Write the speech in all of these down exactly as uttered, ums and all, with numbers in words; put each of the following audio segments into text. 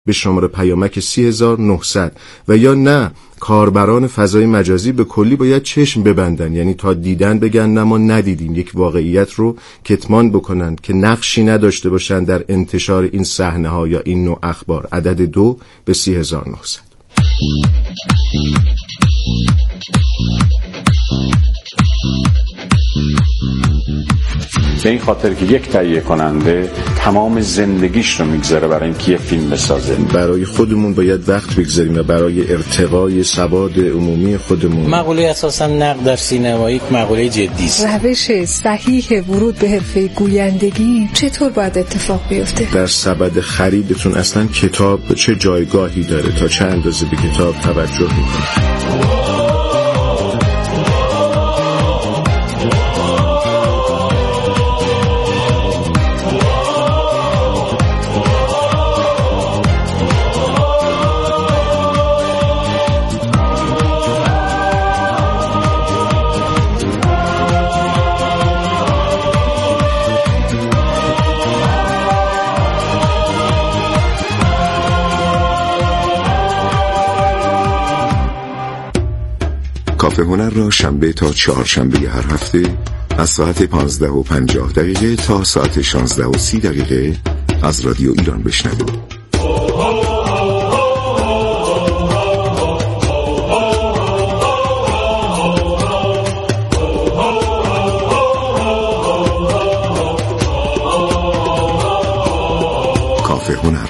به شماره پیامک سی هزار و نهصد و یا نه کاربران فضای مجازی به کلی باید چشم ببندن، یعنی تا دیدن بگن نه ما ندیدیم، یک واقعیت رو کتمان بکنن که نقشی نداشته باشن در انتشار این صحنه ها یا این نوع اخبار. عدد دو به سی هزار و نهصد. به این خاطر که یک تهیه کننده تمام زندگیش رو میگذاره برای اینکه یه فیلم بسازه. برای خودمون باید وقت بگذاریم و برای ارتقای سواد عمومی خودمون. مقوله اساساً نقد در سینما یک مقوله جدی است. روش صحیح ورود به حرفه گویندگی چطور باید اتفاق بیفته؟ در سبد خریدتون اصلا کتاب چه جایگاهی داره، تا چه اندازه به کتاب توجه میکنه؟ کافه هنر را شنبه تا چهارشنبه هر هفته از ساعت پانزده و پنجاه دقیقه تا ساعت شانزده و سی دقیقه از رادیو ایران بشنوید. کافه هنر.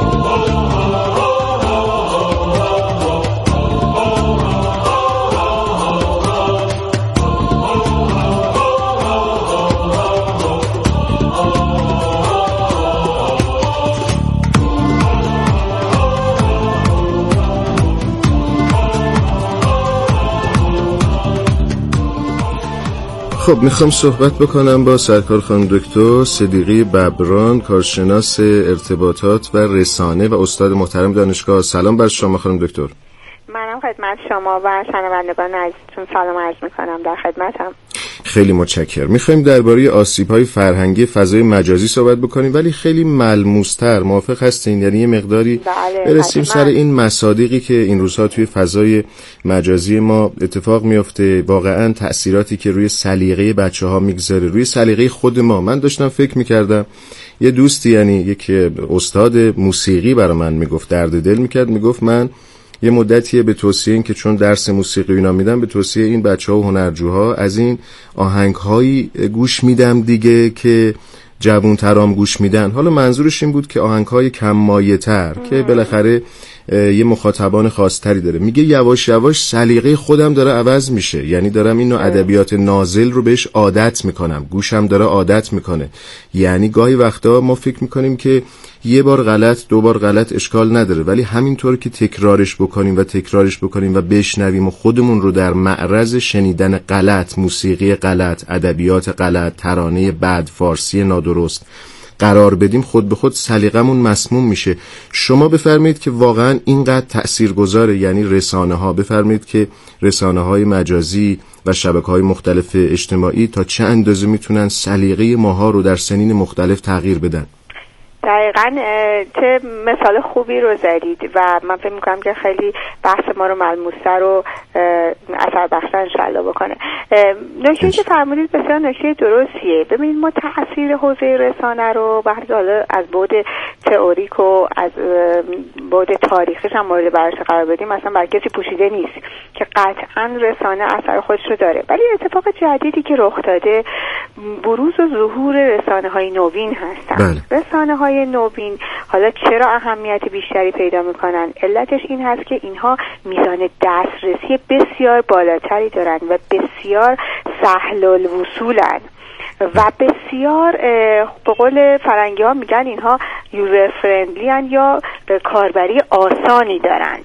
خب میخوام صحبت بکنم با سرکار خانم دکتر صدیقی ببران، کارشناس ارتباطات و رسانه و استاد محترم دانشگاه. سلام بر شما خانم دکتر. منم خدمت شما و شنوندگان عزیزتون سلام عرض میکنم، در خدمتم. خیلی متشکرم. میخوایم درباره آسیب‌های فرهنگی فضای مجازی صحبت بکنیم، ولی خیلی ملموس‌تر. موافق هستین؟ یعنی یه مقداری بله، برسیم سر این مصادیقی که این روزها توی فضای مجازی ما اتفاق میفته، واقعاً تأثیراتی که روی سلیقه بچه‌ها میگذاره، روی سلیقه خود ما. من داشتم فکر میکردم، یه دوستی یعنی یک استاد موسیقی برای من میگفت، درد دل میکرد، میگفت من یه مدتیه به توصیه این که چون درس موسیقی اینا میدم، به توصیه این بچه‌ها و هنرجوها از این آهنگ‌هایی گوش میدم دیگه که جوان‌ترام گوش میدن. حالا منظورش این بود که آهنگ‌های کم مایه‌تر که بالاخره یه مخاطبان خاص‌تری داره. میگه یواش یواش سلیقه خودم داره عوض میشه، یعنی دارم این نوع ادبیات نازل رو بهش عادت میکنم، گوشم داره عادت میکنه. یعنی گاهی وقتا ما فکر میکنیم که یه بار غلط، دو بار غلط اشکال نداره، ولی همینطور که تکرارش بکنیم و تکرارش بکنیم و بشنویم و خودمون رو در معرض شنیدن غلط، موسیقی غلط، ادبیات غلط، ترانه بد، فارسی نادرست قرار بدیم، خود به خود سلیقمون مسموم میشه. شما بفرمایید که واقعا اینقدر تاثیرگذاره، یعنی رسانه ها، بفرمایید که رسانه های مجازی و شبکه های مختلف اجتماعی تا چه اندازه میتونن سلیقه ماها رو در سنین مختلف تغییر بدن؟ دقیقاً چه مثال خوبی رو زدید و من فکر میکنم که خیلی بحث ما رو ملموس‌تر و اثر بخش‌تر انشالله بکنه. نکته‌ای که فرمودید بسیار نکته درستیه. ببینید ما تأثیر حوزه رسانه رو وقتی حالا از بعد تئوریک و از بعد تاریخیش هم مورد بررسی قرار بدیم، مثلا بر کسی پوشیده نیست که قطعاً رسانه اثر خودش رو داره. ولی اتفاق جدیدی که رخ داده بروز و ظهور رسانه‌های نوین هستن. رسانه‌های نوین حالا چرا اهمیت بیشتری پیدا میکنن؟ علتش این هست که اینها میزان دسترسی بسیار بالاتری دارن و بسیار سهل الوصولن و بسیار به قول فرنگی ها میگن اینها یوزر فرندلی هن یا کاربری آسانی دارند.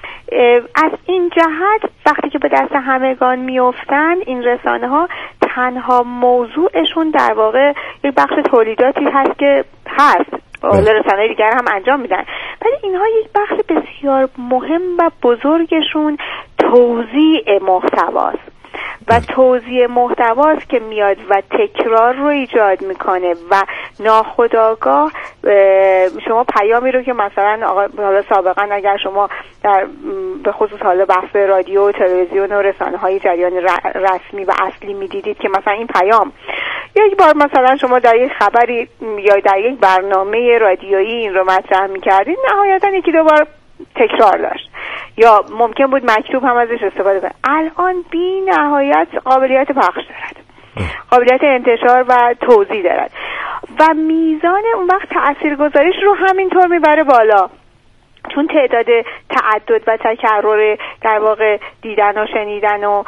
از این جهت وقتی که به دست همگان میافتن این رسانه ها، تنها موضوعشون در واقع یک بخش تولیداتی هست که هست حالا رسانه‌های دیگر هم انجام میدن، ولی اینها یک بخش بسیار مهم و بزرگشون توزیع محتواست و توزیع محتواست که میاد و تکرار رو ایجاد میکنه و ناخودآگاه شما پیامی رو که مثلا آقا حالا سابقا اگر شما در به خصوص حالا بحث رادیو و تلویزیون و رسانه‌های جریان رسمی و اصلی می‌دیدید که مثلا این پیام یک بار مثلا شما در یک خبری یا در یک برنامه رادیویی این رو مطرح می‌کردید، نهایتاً یکی دو بار تکرار داشت یا ممکن بود مکتوب هم ازش استفاده کنید. الان بی نهایت قابلیت پخش دارد، قابلیت انتشار و توزیع دارد و میزان اون وقت تاثیرگذاریش رو همینطور میبره بالا، چون تعداد تعدد و تکرر در واقع دیدن و شنیدن و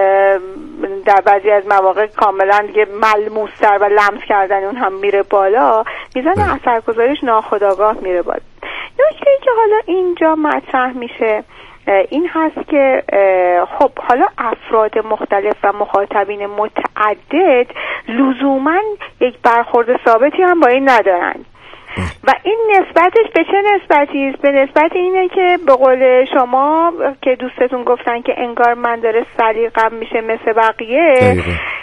در بعضی از مواقع کاملا دیگه ملموس‌تر و لمس کردن اون هم میره بالا، میزان اثرگذاریش ناخودآگاه میره بالا. نکته‌ای که حالا اینجا مطرح میشه این هست که خب حالا افراد مختلف و مخاطبین متعدد لزوماً یک برخورد ثابتی هم با این ندارن و این نسبتش به چه نسبتی است؟ به نسبت اینه که به قول شما که دوستتون گفتن که انگار من داره سلیقه‌م میشه مثل بقیه،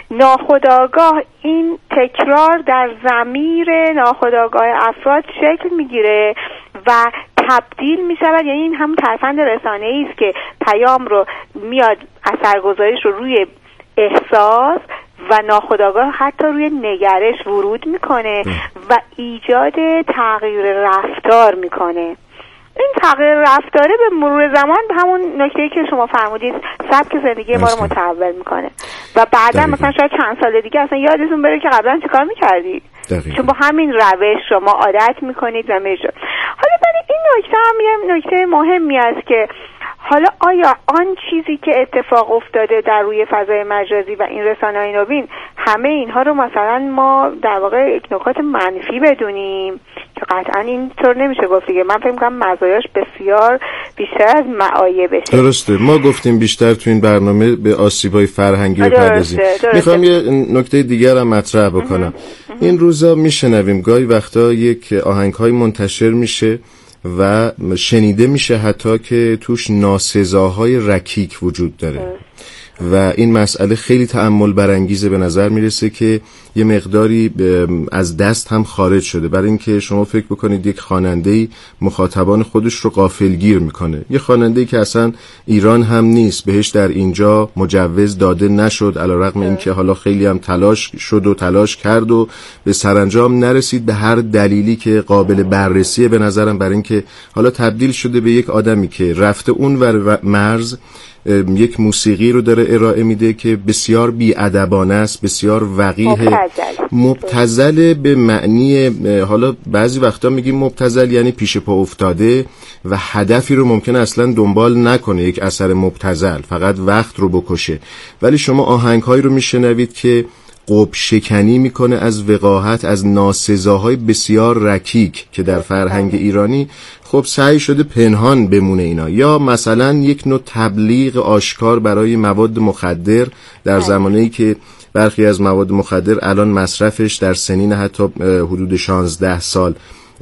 ناخودآگاه این تکرار در ضمیر ناخودآگاه افراد شکل میگیره و تبدیل میشود، یعنی این هم ترفند رسانه‌ای است که پیام رو میاد اثرگذاریش رو روی احساس و ناخودآگاه حتی روی نگرش ورود میکنه و ایجاد تغییر رفتار میکنه. این تغییر رفتاره به مرور زمان به همون نکته‌ای که شما فرمودید سبک زندگی ما رو متحول میکنه و بعدا مثلا شاید چند سال دیگه اصلا یادتون بره که قبلا چیکار میکردید، چون با همین روش شما عادت میکنید و میشه. حالا برای این نکته هم یه نکته مهمی است که حالا آیا آن چیزی که اتفاق افتاده در روی فضای مجازی و این رسانه‌های نوین همه اینها رو مثلا ما در واقع یک نکات منفی بدونیم که قطعا اینطور نمیشه گفت دیگه. من فکر می‌کنم مزایاش بسیار بیشتر از معایبشه. درسته، ما گفتیم بیشتر تو این برنامه به آسیب‌های فرهنگی بپردازیم. میخوام یه نکته دیگر هم مطرح بکنم. این روزا میشنویم گاهی وقتا یک آهنگ‌های منتشر میشه و شنیده میشه حتی که توش ناسزاهای رکیک وجود داره و این مسئله خیلی تأمل برانگیزه. به نظر میرسه که یه مقداری از دست هم خارج شده، برای اینکه شما فکر بکنید یک خواننده‌ای مخاطبان خودش رو غافلگیر میکنه، یه خواننده‌ای که اصلا ایران هم نیست، بهش در اینجا مجوز داده نشد، علیرغم اینکه حالا خیلی هم تلاش شد و تلاش کرد و به سرانجام نرسید به هر دلیلی که قابل بررسیه به نظرم، برای اینکه حالا تبدیل شده به یک آدمی که رفته اونور مرز یک موسیقی رو داره ارائه میده که بسیار بی‌ادبانه است، بسیار وقیح، مبتذل به معنی، حالا بعضی وقتا میگیم مبتذل یعنی پیش پا افتاده و هدفی رو ممکنه اصلا دنبال نکنه، یک اثر مبتذل فقط وقت رو بکشه. ولی شما آهنگ‌هایی رو میشنوید که قب شکنی میکنه از وقاحت، از ناسزاهای بسیار رکیک که در فرهنگ ایرانی خب سعی شده پنهان بمونه اینا، یا مثلا یک نوع تبلیغ آشکار برای مواد مخدر در زمانه‌ای که برخی از مواد مخدر الان مصرفش در سنین حتی حدود شانزده سال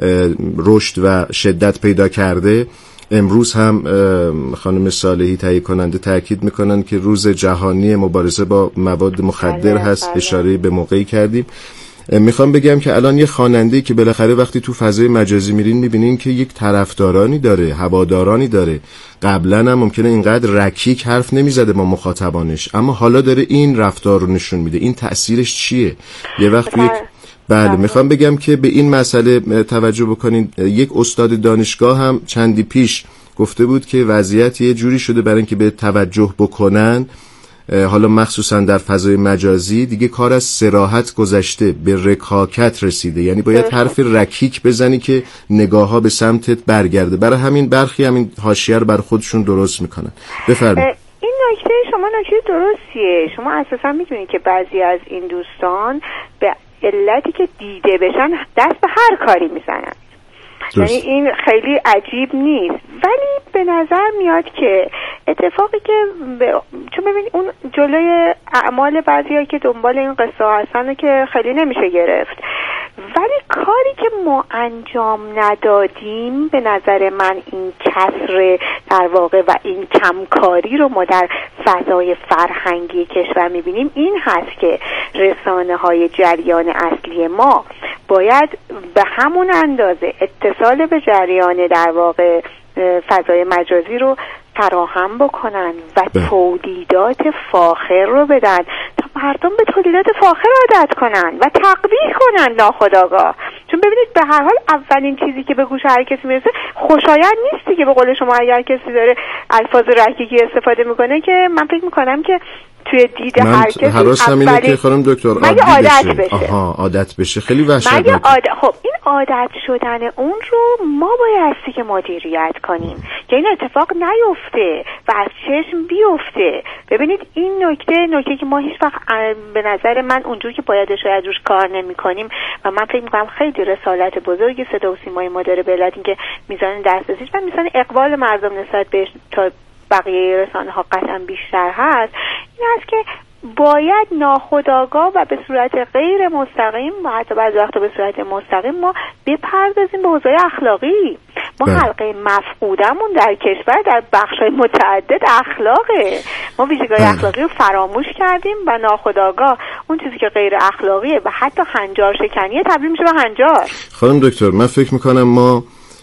رشد و شدت پیدا کرده. امروز هم خانم صالحی تهیه کننده تاکید میکنن که روز جهانی مبارزه با مواد مخدر هست، اشاره به موقعی کردیم. میخوام بگم که الان یه خواننده‌ای که بالاخره وقتی تو فضای مجازی میرین میبینین که یک طرفدارانی داره، هوادارانی داره. قبلا هم ممکنه اینقدر رکیک حرف نمیزده با مخاطبانش، اما حالا داره این رفتار رو نشون میده. این تأثیرش چیه؟ یه وقت یک بله میخوام بگم که به این مسئله توجه بکنین. یک استاد دانشگاه هم چندی پیش گفته بود که وضعیت یه جوری شده برای اینکه به توجه بکنن، حالا مخصوصا در فضای مجازی، دیگه کار از صراحت گذشته، به رکاکت رسیده. یعنی باید حرف رکیک بزنی که نگاه ها به سمتت برگرده. برای همین برخی همین حاشیه رو بر خودشون درست میکنن. بفرمایید. این نکته شما نکته درستیه. شما اساسا میدونید که بعضی از این دوستان به علتی که دیده بشن دست به هر کاری میزنن. یعنی این خیلی عجیب نیست، ولی به نظر میاد که اتفاقی که ب... چون ببینید اون جلوی اعمال بعضی‌ها که دنبال این قصه هستن که خیلی نمیشه گرفت، ولی کاری که ما انجام ندادیم به نظر من این کسر در واقع و این کمکاری رو ما در فضای فرهنگی کشور میبینیم، این هست که رسانه های جریان اصلی ما باید به همون اندازه اتصال به جریان در واقع فضای مجازی رو فراهم بکنن و تولیدات فاخر رو بدن تا مردم به تولیدات فاخر عادت کنن و تقبیح کنن ناخودآگاه. چون ببینید به هر حال اولین چیزی که به گوش هر کسی میرسه خوشایند نیستی که به قول شما اگر کسی داره الفاظ رکیکی استفاده میکنه که من فکر میکنم که توی دید هر کسی حراسم اینه که خانم دکتر عادی عادت بشه. بشه. آها عادت بشه خیلی وحشتناکه. عادت... خب این عادت شدن اون رو ما بایستی که مدیریت کنیم که این اتفاق نیفته و از چشم بیفته. ببینید این نکته نکته که ما هیچ وقت به نظر من اونجور که باید شاید روش کار نمی کنیم و من فکر میکنم خیلی رسالت بزرگی صدا و سیمای ما داره به علت اینکه میزان دسترسیش و میزان اقبال مردم نسبت بهش تا بقیه رسانه ها قطعا بیشتر هست، این است که باید ناخودآگاه و به صورت غیر مستقیم و حتی بعضی وقتا به صورت مستقیم ما بپردازیم به حوزه اخلاقی. ما بله. حلقه مفقودمون در کشور در بخش‌های متعدد اخلاقه. ما ویژگی‌های اخلاقی رو فراموش کردیم و ناخودآگاه اون چیزی که غیر اخلاقیه و حتی هنجار شکنیه تبدیل میشه به هنجار. خانم دکتر من فکر میکنم ما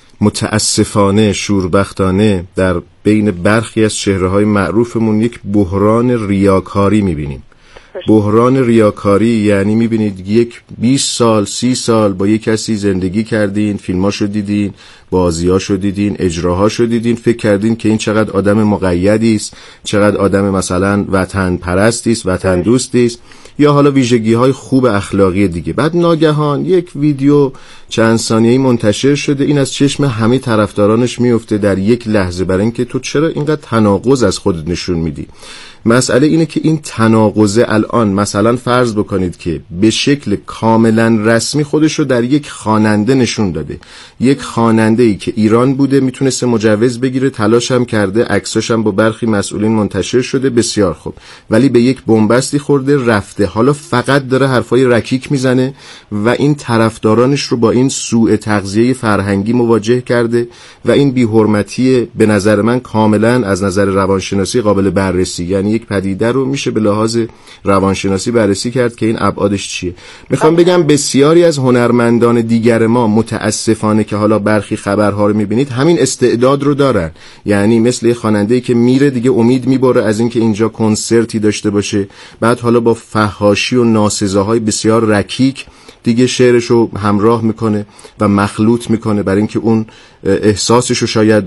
متاسفانه شوربختانه در بین برخی از چهره‌های معروفمون یک بحران ریاکاری می‌بینیم. بحران ریاکاری یعنی می‌بینید یک بیست سال سی سال با یک کسی زندگی کردین، فیلماشو دیدین، بازیاشو دیدین، اجراهاشو دیدین، فکر کردین که این چقدر آدم مقیدی است، چقدر آدم مثلا وطن پرستی است، وطن دوستی است، یا حالا ویژگی‌های خوب اخلاقی دیگه. بعد ناگهان یک ویدیو چند ثانیه‌ای منتشر شده، این از چشم همه طرفدارانش میفته در یک لحظه، برای اینکه تو چرا اینقدر تناقض از خودت نشون میدی. مسئله اینه که این تناقض الان مثلا فرض بکنید که به شکل کاملا رسمی خودش رو در یک خواننده نشون داده، یک خواننده‌ای که ایران بوده میتونسته مجوز بگیره، تلاش هم کرده، عکساش هم با برخی مسئولین منتشر شده، بسیار خوب، ولی به یک بنبستی خورده رفته، حالا فقط داره حرفای رکیک میزنه و این طرفدارانش رو با این سوء تغذیه فرهنگی مواجه کرده و این بی‌حرمتی به نظر من کاملا از نظر روانشناسی قابل بررسی، یعنی یک پدیده رو میشه به لحاظ روانشناسی بررسی کرد که این ابعادش چیه. میخوام بگم بسیاری از هنرمندان دیگر ما متاسفانه که حالا برخی خبرها رو میبینید همین استعداد رو دارن، یعنی مثل خواننده‌ای که میره دیگه امید میبره از اینکه اینجا کنسرتی داشته باشه، بعد حالا با فحاشی و ناسزاهای بسیار رکیک دیگه شعرش رو همراه میکنه و مخلوط میکنه برای اینکه اون احساسش رو شاید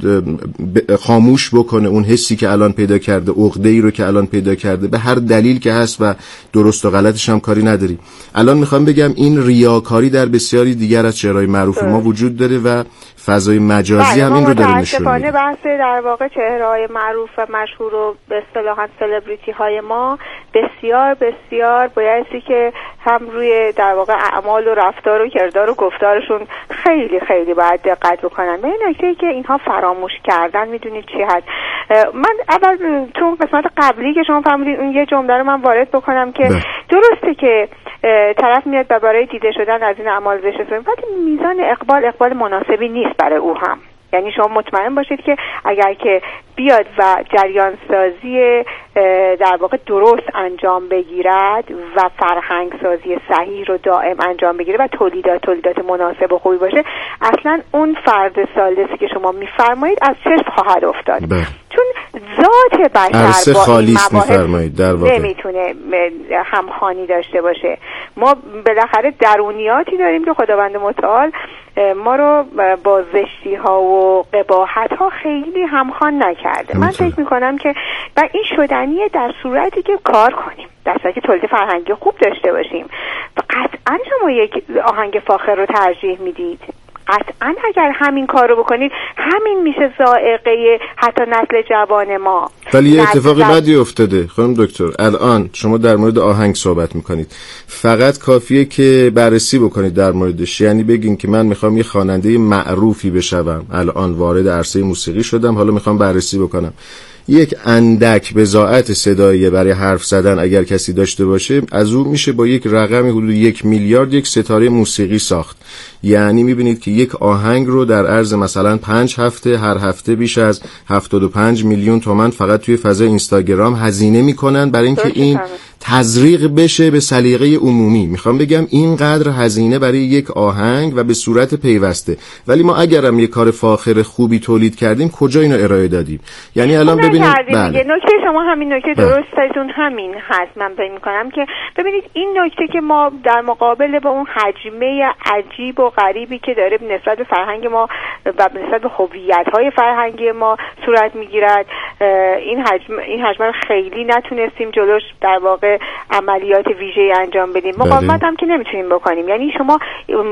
خاموش بکنه، اون حسی که الان پیدا کرده، عقده‌ای رو که الان پیدا کرده، به هر دلیل که هست و درست و غلطش هم کاری نداری. الان میخوام بگم این ریاکاری در بسیاری دیگر از چهره‌های معروف ما وجود داره و فضای مجازی هم این رو داره نشون میده. بحث در واقع چهره‌های معروف و مشهور و به اصطلاح سلبریتی های ما بسیار بسیار بایستی که هم روی در واقع اعمال و رفتار و کردار و گفتارشون خیلی خیلی باید دقت بکنن. به این نکته که اینها فراموش کردن میدونید چی هست. من اول تو اون قسمت قبلی که شما فرمودین اون یه جمله رو من وارد بکنم که ده. درسته که طرف میاد و برای دیده شدن از این اعمال زشت ولی میزان اقبال اقبال مناسبی نیست برای او هم. یعنی شما مطمئن باشید که اگر که بیاد و جریان سازی در واقع درست انجام بگیرد و فرهنگ سازی صحیح رو دائم انجام بگیره و تولیدات تولیدات مناسب و خوبی باشه، اصلا اون فرد ثالثی که شما میفرمایید از چشم خواهد افتاد. بله. چون ذات بشر با این مباحث نمیتونه همخوانی داشته باشه. ما بالاخره درونیاتی داریم که خداوند متعال ما رو با زشتی ها و قباحت ها خیلی همخوان نکرده. من فکر میکنم که و این شدنیه در صورتی که کار کنیم، در صورتی که تولید فرهنگی خوب داشته باشیم. و قطعا شما یک آهنگ فاخر رو ترجیح میدید، قطعا اگر همین کار رو بکنید همین میشه ذائقه حتی نسل جوان ما. ولی یه اتفاقی بدی افتاده خانم دکتر. الان شما در مورد آهنگ صحبت میکنید، فقط کافیه که بررسی بکنید در موردش، یعنی بگین که من میخوام یه خواننده معروفی بشم، الان وارد عرصه موسیقی شدم، حالا میخوام بررسی بکنم. یک اندک بضاعت صدایی برای حرف زدن اگر کسی داشته باشه، از اون میشه با یک رقم حدود یک میلیارد یک ستاره موسیقی ساخت. یعنی میبینید که یک آهنگ رو در عرض مثلا پنج هفته هر هفته بیش از هفتاد و پنج میلیون تومان فقط توی فضای اینستاگرام هزینه میکنن برای اینکه این تزریق بشه به سلیقه عمومی. میخوام بگم اینقدر هزینه برای یک آهنگ و به صورت پیوسته، ولی ما اگرم یک کار فاخر خوبی تولید کردیم کجا اینو ارائه دادیم؟ یعنی الان ببینید بله. نکته شما همین نکته درستتون همین هست. من فکر می‌کنم که ببینید این نکته که ما در مقابل با اون حجمه عجیب و غریبی که داره نسبت به فرهنگ ما و نسبت به هویت‌های فرهنگی ما صورت می‌گیرد، این حجم این حجم رو خیلی نتونستیم جلوش در واقع عملیات ویژه‌ای انجام بدیم. مقاومت هم که نمیتونیم بکنیم. یعنی شما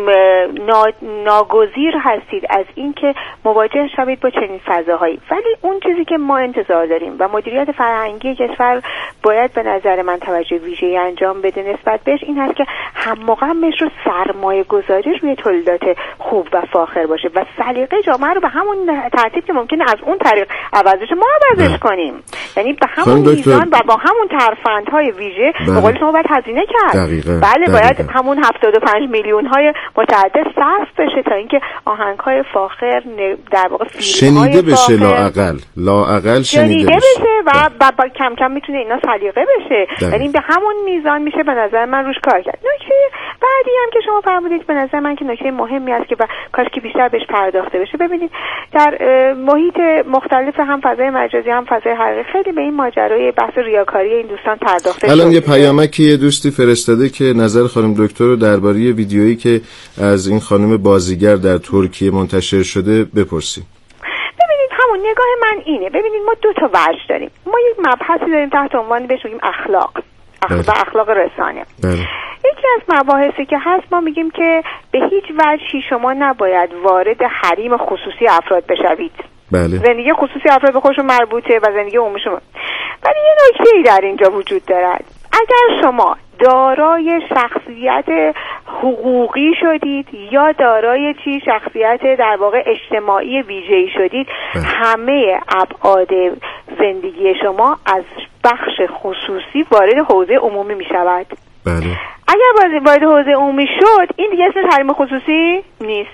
ناگزیر هستید از اینکه مواجه شوید با چنین فضاهایی، ولی اون چیزی که ما انتظار داریم و مدیریت فرهنگی کشور باید به نظر من توجه ویژه‌ای انجام بده نسبت بهش این هست که هم‌مغمش رو سرمایه گذاری روی تولیدات خوب و فاخر باشه و سلیقه جامعه رو به همون ترتیب که ممکنه از اون طریق عوضش ما عوضش کنیم. یعنی به همون میزان و با همون ترفندهای ویژه به قول شما باید هزینه کرد. دقیقه. بله دقیقه. باید همون هفتاد و پنج میلیون های متعدد صرف بشه تا اینکه آهنگ های فاخر در واقع فیلم های شنیده بشه، فاخر لااقل لااقل شنیده, شنیده بشه, بشه و, و, و, و کم کم میتونه اینا سلیقه بشه. یعنی به همون میزان میشه به نظر من روش کار کرد. نکته بعدی هم که شما فرمودید به نظر من که نکته مهمی است که کاش که بیشتر بهش پرداخته بشه. ببینید در محیط مختلف هم فضای مجازی هم فضای حقیقی خیلی به این ماجرای بحث ریاکاری این دوستان پرداخته شده. الان یه پیامکی یه دوستی فرستاده که نظر خانم دکتر رو درباره ویدیویی که از این خانم بازیگر در ترکیه منتشر شده بپرسیم. ببینید همون نگاه من اینه. ببینید ما دو تا وجه داریم. ما یک مبحثی داریم تحت عنوان بهش میگیم اخلاق. اخلاق و اخلاق رسانه. بله. یکی از مباحثی که هست ما میگیم که به هیچ وجهی شما نباید وارد حریم خصوصی افراد بشوید. بله. زندگی خصوصی افراد به خودشون مربوطه و زندگی عمومیشون. ولی یه نکته‌ای در اینجا وجود دارد. اگر شما دارای شخصیت حقوقی شدید یا دارای چی شخصیت در واقع اجتماعی ویژه‌ای شدید، بله. همه ابعاد زندگی شما از بخش خصوصی وارد حوزه عمومی می شود. بله. اگر وارد حوزه عمومی شد این دیگه اسمش حریم خصوصی نیست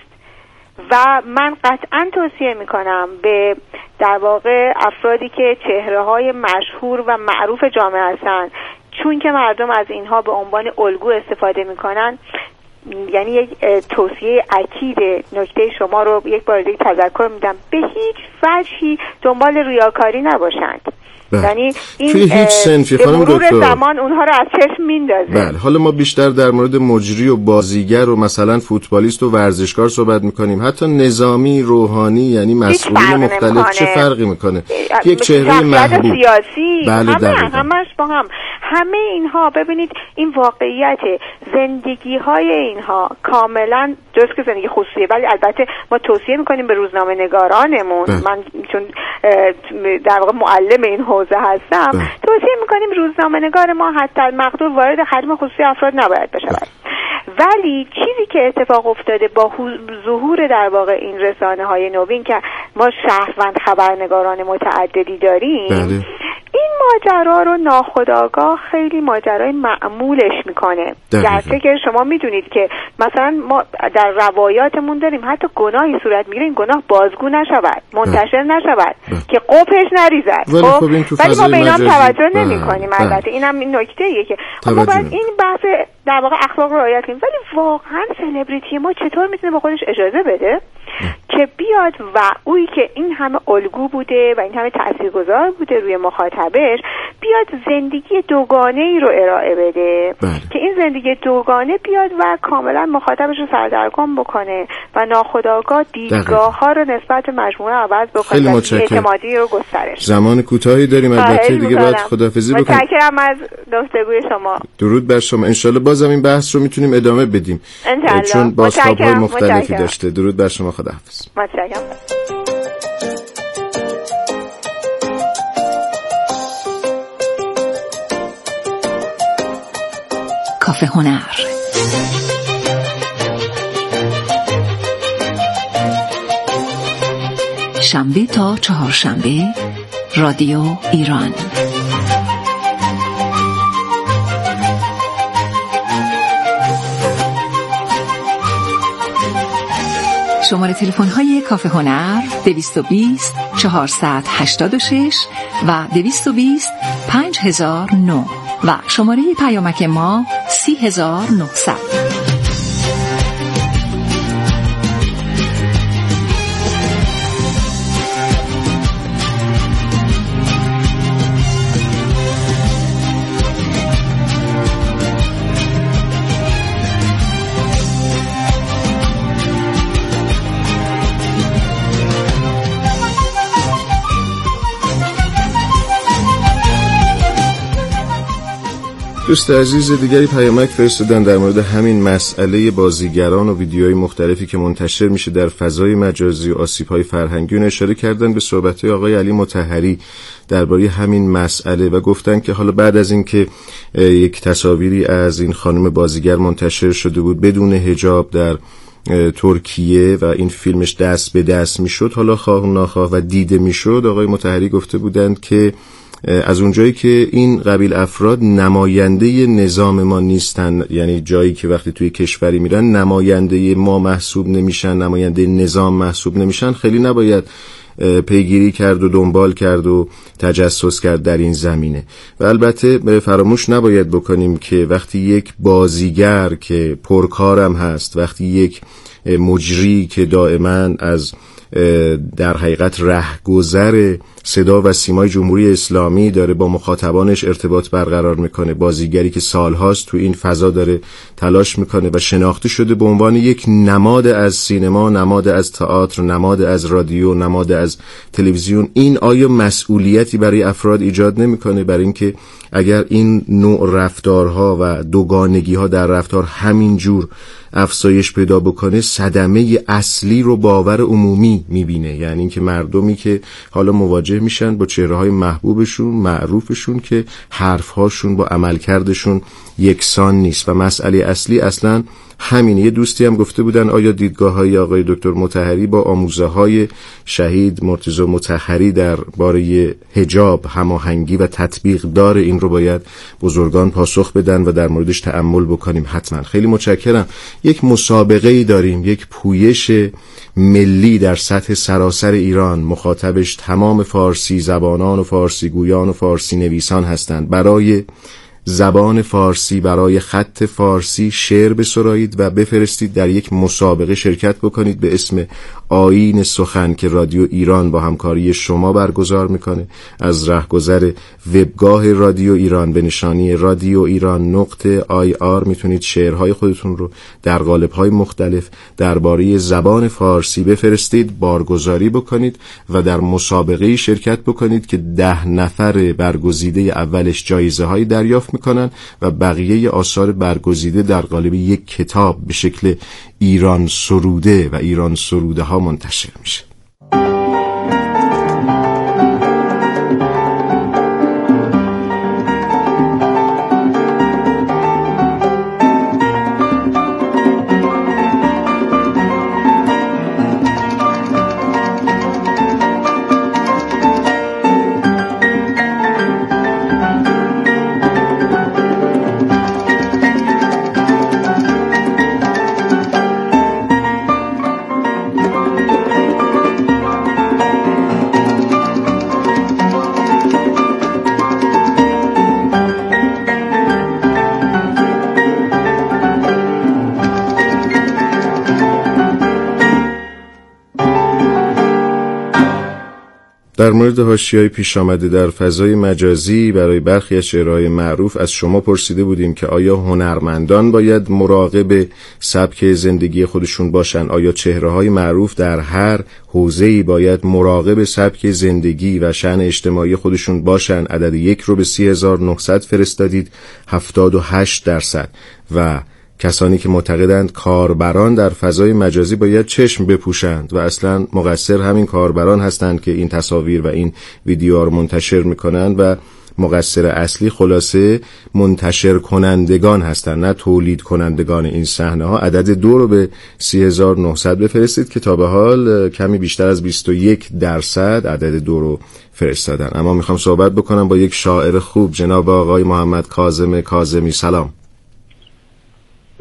و من قطعا توصیه می کنم به در واقع افرادی که چهره های مشهور و معروف جامعه هستند، چون که مردم از اینها به عنوان الگو استفاده می کنن، یعنی یک توصیه اکید نکته شما رو یک بار دیگه تذکر میدم، به هیچ وجهی دنبال ریاکاری نباشند. یعنی این هیچ سنفی خانم دکتر زمان اونها رو از چشم میندازه. بله. حالا ما بیشتر در مورد مجری و بازیگر و مثلا فوتبالیست و ورزشکار صحبت میکنیم. حتی نظامی، روحانی، یعنی مسئولین مختلف چه فرقی میکنه؟ یک چهره محبوب سیاسی، بله همه همش با هم، همه اینها ببینید این واقعیت زندگی های اینها کاملا جز که زندگی خصوصیه، ولی البته ما توصیه میکنیم به روزنامه نگارانمون، من چون در واقع معلم این حوزه هستم، توصیه میکنیم روزنامه نگار ما حتی المقدور وارد حریم خصوصی افراد نباید بشود. ولی چیزی که اتفاق افتاده با ظهور در واقع این رسانه های نوین که ما شهروند خبرنگاران متعددی داریم، بله. این ماجرا رو ناخودآگاه خیلی ماجرای معمولش میکنه. گرچه که شما میدونید که مثلا ما در روایاتمون داریم حتی گناهی صورت میگیره این گناه بازگو نشود، منتشر نشود که قبحش نریزد. خب ولی ما به اینم توجه نمی کنیم. البته اینم این نکته ایه که ما باید این بحث در واقع اخلاق رو رعایت کنیم. ولی واقعا سلبریتی ما چطور میتونه به خودش اجازه بده که بیاد و اویی که این همه الگو بوده و این همه تاثیرگذار بوده روی مخاطبش بیاد زندگی دوگانه ای رو ارائه بده، بله. که این زندگی دوگانه بیاد و کاملا مخاطبش رو سردرگم بکنه و ناخودآگاه دیدگاه ها رو نسبت به مجموعه عوض بکنه و اعتمادی رو گسترش. زمان کوتاهی داریم البته دیگه باید خداحافظی بکنیم. متشکرم از گفتگوی شما. درود بر شما. ان شاءالله بازم این بحث رو میتونیم ادامه بدیم چون بازتاب‌های مختلفی متشکرم. داشته. درود بر شما. خداحافظ. متشکرم. کافه هنر شنبه تا چهارشنبه رادیو ایران. شماره تلفن های کافه هنر دویست و بیست چهارصد و هشتاد و شش و دویست و بیست پنج هزار و نه و شماره پیامک ما سی هزار و نهصد. دوست عزیز دیگری پیامک فرستادن در مورد همین مسئله بازیگران و ویدیوهای مختلفی که منتشر میشه در فضای مجازی و آسیب‌های فرهنگی، و اشاره کردن به صحبت‌های آقای علی مطهری درباره همین مسئله و گفتن که حالا بعد از اینکه یک تصاویری از این خانم بازیگر منتشر شده بود بدون حجاب در ترکیه و این فیلمش دست به دست میشد، حالا خواه و ناخواه و دیده میشد، آقای مطهری گفته بودند که از اونجایی که این قبیل افراد نماینده نظام ما نیستن، یعنی جایی که وقتی توی کشوری میرن نماینده ما محسوب نمیشن، نماینده نظام محسوب نمیشن، خیلی نباید پیگیری کرد و دنبال کرد و تجسس کرد در این زمینه. و البته فراموش نباید بکنیم که وقتی یک بازیگر که پرکارم هست، وقتی یک مجری که دائما از در حقیقت رهگذر صدا و سیمای جمهوری اسلامی داره با مخاطبانش ارتباط برقرار میکنه، بازیگری که سالهاست تو این فضا داره تلاش میکنه و شناخته شده به عنوان یک نماد از سینما، نماد از تئاتر، نماد از رادیو، نماد از تلویزیون، این آیا مسئولیتی برای افراد ایجاد نمیکنه برای اینکه اگر این نوع رفتارها و دوگانگی‌ها در رفتار همین جور افزایش پیدا بکنه، صدمه اصلی رو باور عمومی میبینه، یعنی اینکه مردمی که حالا مواجه میشن با چهره‌های محبوبشون، معروفشون که حرف‌هاشون با عملکردشون یکسان نیست و مسئله اصلی اصلاً همین. یه دوستی هم گفته بودن آیا دیدگاه‌های آقای دکتر مطهری با آموزه‌های شهید مرتضی مطهری در باره حجاب هماهنگی و تطبیق داره؟ این رو باید بزرگان پاسخ بدن و در موردش تأمل بکنیم حتما. خیلی متشکرم. یک مسابقه‌ای داریم، یک پویش ملی در سطح سراسر ایران، مخاطبش تمام فارسی زبانان و فارسی گویان و فارسی نویسان هستند. برای زبان فارسی، برای خط فارسی شعر بسرایید و بفرستید، در یک مسابقه شرکت بکنید به اسم آیین سخن که رادیو ایران با همکاری شما برگزار میکنه. از رهگذر وبگاه رادیو ایران به نشانی رادیو ایران نقطه آی آر میتونید شعرهای خودتون رو در قالب‌های مختلف درباره زبان فارسی بفرستید، بارگذاری بکنید و در مسابقه شرکت بکنید که ده نفر برگزیده اولش جایزه های دریافت میکنن و بقیه آثار برگزیده در قالب یک کتاب به شکل ایران سروده و ایران سروده ها منتشر میشه. در مورد حاشیه‌های پیش آمده در فضای مجازی برای برخی از شعرهای معروف از شما پرسیده بودیم که آیا هنرمندان باید مراقب سبک زندگی خودشون باشن؟ آیا چهره‌های معروف در هر حوزه‌ای باید مراقب سبک زندگی و شأن اجتماعی خودشون باشن؟ عدد یک رو به سی هزار و نهصد فرستادید، هفتاد و هشت درصد. و کسانی که معتقدند کاربران در فضای مجازی باید چشم بپوشند و اصلا مقصر همین کاربران هستند که این تصاویر و این ویدیوها رو منتشر میکنند و مقصر اصلی خلاصه منتشر کنندگان هستند، نه تولید کنندگان این صحنه ها. عدد دو رو به سی هزار و نهصد بفرستید که تا به حال کمی بیشتر از بیست و یک درصد عدد دو رو فرستادن. اما میخوام صحبت بکنم با یک شاعر خوب، جناب آقای محمد کاظم کاظمی. سلام.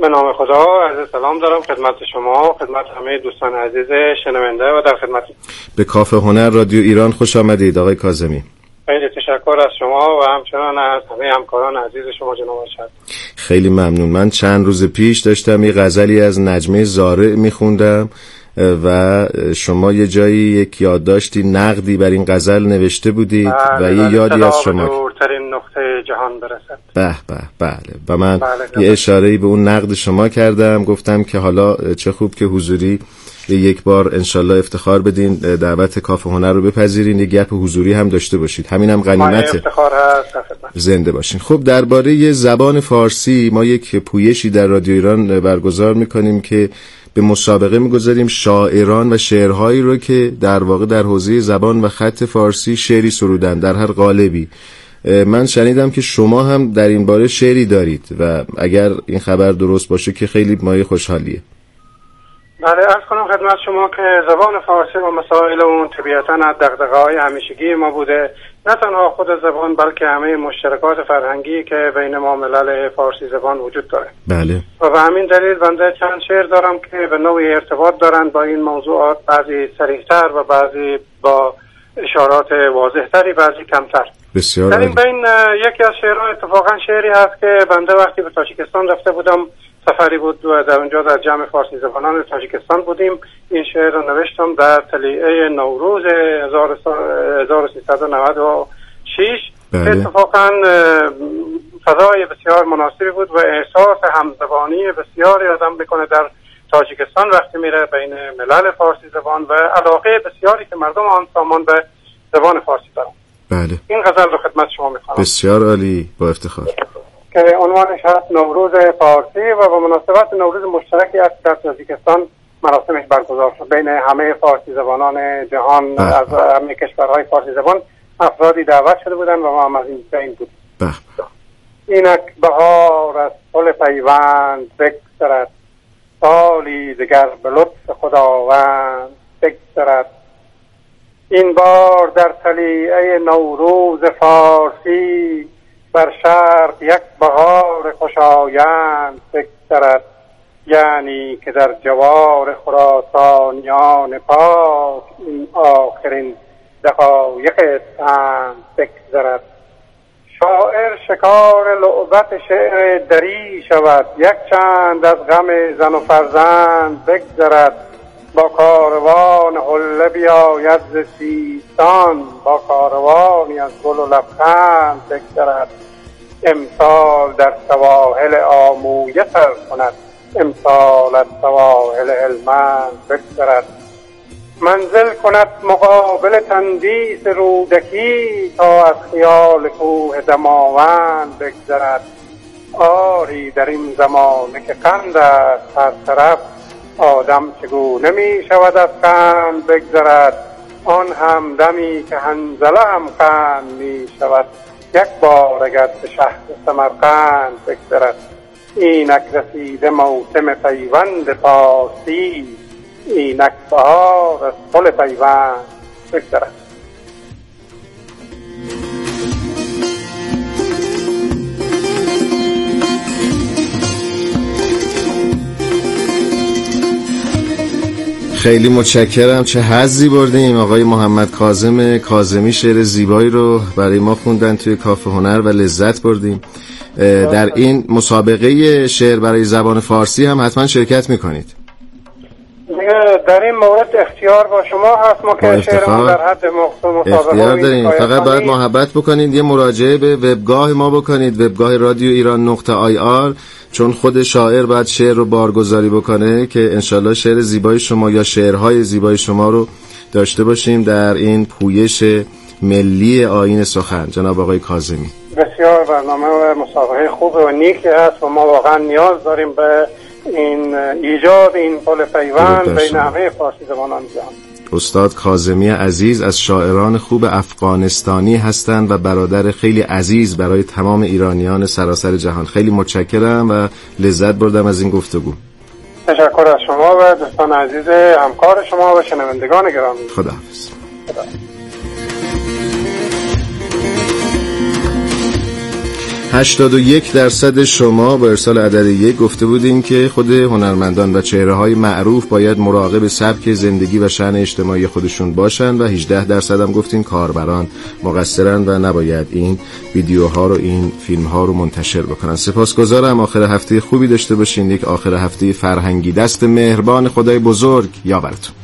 به نام خدا. عرض سلام دارم خدمت شما، خدمت همه دوستان عزیز شنونده و در خدمت. به کافه هنر رادیو ایران خوش آمدید آقای کاظمی. خیلی تشکر از شما و همچنان از همه همکاران عزیز شما جناب شد. خیلی ممنون. من چند روز پیش داشتم یه غزلی از نجمه زارع میخوندم و شما یه جایی یک یادداشتی نقدی بر این غزل نوشته بودید و یه یادی از شما دورترین نقطه جهان برسد. به به بله و من بله یه اشاره‌ای به اون نقد شما کردم، گفتم که حالا چه خوب که حضوری یک بار انشالله افتخار بدین، دعوت کافه هنر رو بپذیرین، یه گپ حضوری هم داشته باشید، همینم غنیمته. افتخار هست. زنده باشین. خب درباره زبان فارسی ما یک پویشی در رادیو ایران برگزار میکنیم که به مسابقه میگذاریم شاعران و شعرهایی رو که در واقع در حوزه زبان و خط فارسی شعری سرودن در هر قالبی. من شنیدم که شما هم در این باره شعری دارید و اگر این خبر درست باشه که خیلی مایه خوشحالیه. بله، عرض کنم خدمت شما که زبان فارسی و مسائل اون طبیعتاً از دغدغه‌های همیشگی ما بوده، نه تنها خود زبان بلکه همه مشترکات فرهنگی که بین ما ملل فارسی زبان وجود داره. بله. و به همین دلیل بنده چند شعر دارم که به نوعی ارتباط دارند با این موضوعات، بعضی صریح‌تر و بعضی با اشارات واضح‌تری، بعضی کمتر. بسیار در این بین یکی از شعرها اتفاقا شعری هست که بنده وقتی به تاجیکستان رفته بودم، سفری بود و در اونجا در جمع فارسی زبانان تاجیکستان بودیم، این شعر رو نوشتم در طلیعه نوروز هزار و سیصد و نود و شش. بله. اتفاقا فضای بسیار مناسبی بود و احساس همزبانی بسیاری آدم میکنه در تاجیکستان وقتی میره بین ملل فارسی زبان و علاقه بسیاری که مردم آن سامان به زبان فارسی دارن. بله. این غزل رو خدمت شما میخوام. بسیار عالی، با افتخار. که عنوانش هست نوروز فارسی و با مناسبت نوروز مشترکی است در تاجیکستان مراسمش برگزار شد بین همه فارسی زبانان جهان. بح. از همه کشورهای فارسی زبان افرادی دعوت شده بودن و ما هم از این بین بود. اینک بهار از پل پیوند بگذرد، سالی دگر به لطف خداوند بگذرد. این بار در طلیعه نوروز فارسی، بر شرق یک بهار خوشایند بگذرد. یعنی که در جوار خراسانیان پاک، این آخرین دقایق اسفند بگذرد. شاعر شکار لعبت شعر دری شود، یک چند از غم زن و فرزند بگذرد. با کاروان حله بیاید ز سیستان، با کاروانی از گل و لبخند بگذرد. امسال در سواحل آمویه سر کند، امسال از سواحل هلمند بگذرد. منزل کند مقابل تندیس رودکی، تا از خیال کوه دماوند بگذرد. آری در این زمانه که قند است هر طرف، آدم چگونه می شود از قند بگذرد. آن هم دمی که حنظله هم قند می شود، یک بار اگر به شهر سمرقند بگذرد. اینک رسیده موسم پیوند فارسی، اینک بهار از پل پیوند بگذرد. خیلی متشکرم. چه حظی بردیم. آقای محمد کاظم کاظمی شعر زیبایی رو برای ما خوندن توی کافه هنر و لذت بردیم. در این مسابقه شعر برای زبان فارسی هم حتما شرکت میکنید. در این مورد اختیار با شما هست، ما که شعرمون در حد مسابقه اختیار داریم، فقط باید محبت بکنید، یه مراجعه به وبگاه ما بکنید، وبگاه رادیو ایران نقطه آی آر، چون خود شاعر باید شعر رو بارگذاری بکنه که انشالله شعر زیبای شما یا شعرهای زیبای شما رو داشته باشیم در این پویش ملی آیین سخن. جناب آقای کاظمی، بسیار برنامه و مسابقه خوب و نیکی هست و ما واقعا نیاز داریم به این ایجاد این پل پیوند بین همه فارسی زبانان جهان. استاد کاظمی عزیز از شاعران خوب افغانستانی هستند و برادر خیلی عزیز برای تمام ایرانیان سراسر جهان. خیلی متشکرم و لذت بردم از این گفتگو. تشکر از شما و دوستان عزیز همکار شما و شنوندگان گرامی. خداحافظ. خدا. هشتاد و یک درصد شما با ارسال عدد یک گفته بودین که خود هنرمندان و چهره‌های معروف باید مراقب سبک زندگی و شأن اجتماعی خودشون باشن و هجده درصد هم گفتین کاربران مقصرن و نباید این ویدیوها رو این فیلم‌ها رو منتشر بکنن. سپاسگزارم. آخر هفته خوبی داشته باشین. یک آخر هفته فرهنگی. دست مهربان خدای بزرگ یاورتون.